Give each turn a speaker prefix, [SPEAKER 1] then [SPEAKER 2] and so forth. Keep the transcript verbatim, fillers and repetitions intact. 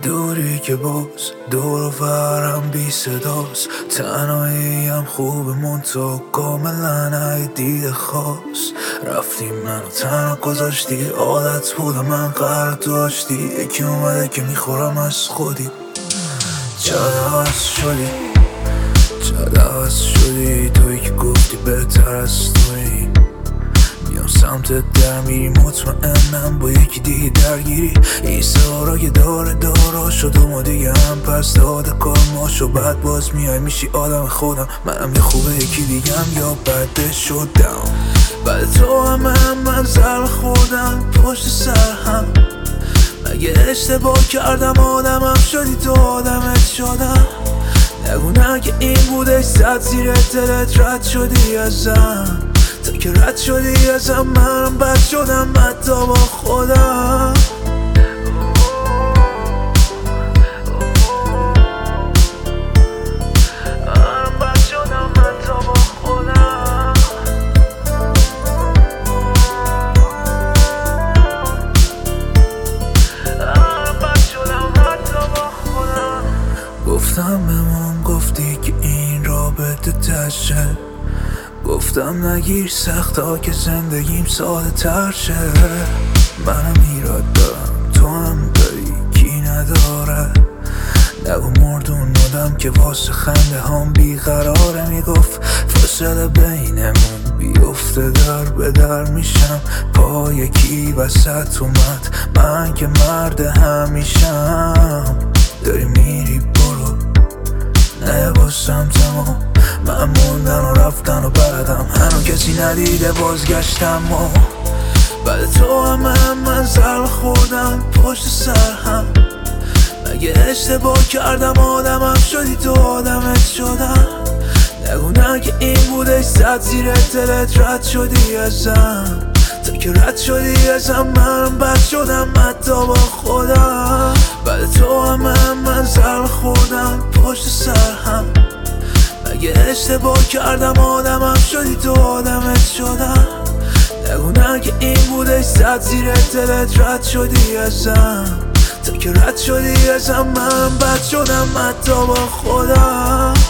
[SPEAKER 1] دوری که باز دور و برم بی صداست، تنهاییم خوب منطقه کاملا ای دید خاص. رفتی منو تنها گذاشتی، عادت بودم من قرار داشتی، یکی اومده که میخورم از خودی. چرا عوض شدی، چرا عوض شدی، توی که گفتی بهتر از توی بیام سمتت در میری، مطمئنم با یکی دیگه درگیری. این سارا که داره دارا شد و ما دیگه هم پس داده کار ما شو، بعد باز میای میشی آدم خودم. منم یه خوبه یکی دیگم یا بده شدم، بعد تو هم هم من زر خوردم پشت سر هم. مگه اشتباه کردم آدمم شدی تو آدمت شدم. نگو نه که این بوده صد زیر دلت رد شدی ازم، تا که رد شدی ازم منم بد شدم حتی با خودم. گفتم بمون، گفتی که این رابطه تشه، گفتم نگیر سخت ها که زندگیم ساده تر شه. منم ایراد دارم تو هم داری کی نداره، نگو مردون ندم که واسه خنده هم بیقراره. میگفت فاصله بینمون بیفته در به در میشم، پا یکی وسط اومد من که مرد همیشم. داری میری برو نه باسم تمام، من موندن و رفتن و بردم هنو کسی ندیده بازگشتم. و بعد تو هم هم من زر خوردم پشت سر هم. مگه اشتباه کردم آدمم شدی تو آدمت شدم. نگو نه که این بوده صد زیر دلت رد شدی ازم، تا که رد شدی ازم منم بد شدم حتی با خودم. بعد تو هم هم من زر خوردم پشت سر هم. مگه اشتباه کردم آدمم شدی تو آدمت شدم. نگو نه که این بوده صد زیر دلت رد شدی ازم، تا که رد شدی ازم منم بد شدم حتی با خودم.